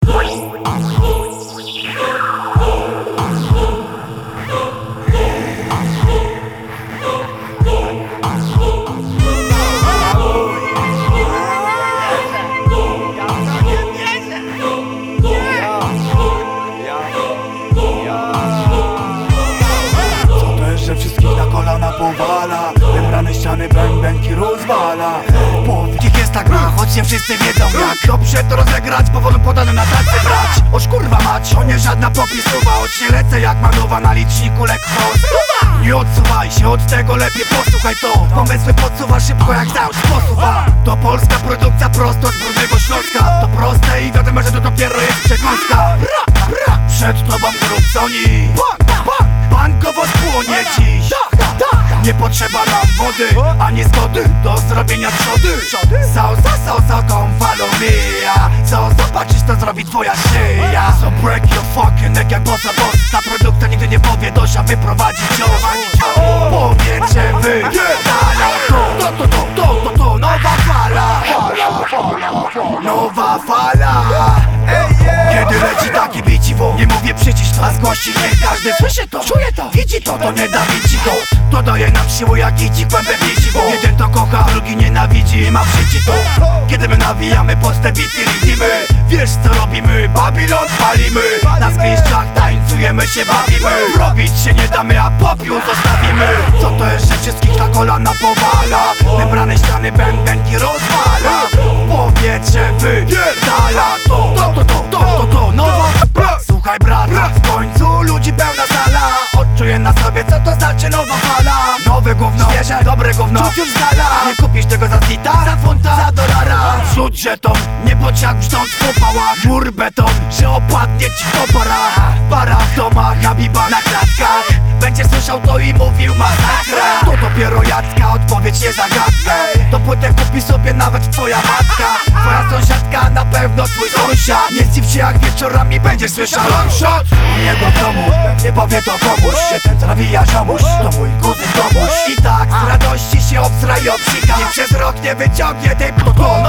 Wszystkich na kolana powala, wybrane ściany bębenki rozwala. Powód jest tak ma, choć nie wszyscy wiedzą jak dobrze to rozegrać, powolu podane na tacy brać. Oż kurwa mać, to nie żadna popisuwa, choć nie lecę jak manowa na liczniku lekko. Nie odsuwaj się od tego, lepiej posłuchaj to. Pomysły podsuwa szybko jak cały posuwa. To polska produkcja prosto z brudnego Śląska. To proste i wiadomo, że to dopiero jest przekąska. Przed tobą grób Sony, bankowo spłonie dziś. Nie potrzeba nam wody, ani zgody do zrobienia trzody. Sausa, come follow me. Co zobaczysz, to zrobi twoja szyja. So break your fucking neck jak bossa boss. Ta produkcja nigdy nie powie dosia wyprowadzić cios. Powiecie wy, to nowa fala. Nowa fala. Kiedy leci taki biciwo, nie mówię przycisz to, a z gości nie każdy słyszy to, czuje to, widzi to, to nie da widzi go. To daje nam siłę jak idzi kłębem widzi, bo jeden to kocha, drugi nienawidzi i ma w życiu to. Kiedy my nawijamy pod te bity rytmy, wiesz co robimy, Babylon palimy. Na zgliszczach tańcujemy się, bawimy. Robić się nie damy, a popiół zostawimy. Co to jest, że wszystkich na kolana powala, wybrane ściany bębenki rozwala. Powiecie wy, dala to nowa. Słuchaj brat, w końcu ludzi pełna sala. Odczuję na sobie, co to znaczy nowa fala. Nowe gówno, świeże, dobre gówno, czuć już z dala. Nie kupisz tego za zita, za funta, za dolara. Rzuć żeton, nie bądź jak brzdąc po pałach. Mur beton, że opadnie ci kopara. Para w domach, Habiba na klatkach. Będziesz słyszał to i mówił masakra. To dopiero Jacka, odpowiedź nie zagadnę. To płytę kupi sobie nawet twoja matka. Twoja sąsiadka, na pewno twój sąsiad. Nie zdziw się jak wieczorami będziesz słyszał long shot. Nie do domu, nie powie to komuś. Się ten zawija ziomuś, to mój kuzyn domuś. I tak z radości się obsra i obsika. I przez rok nie wyciągnie tej pokoju.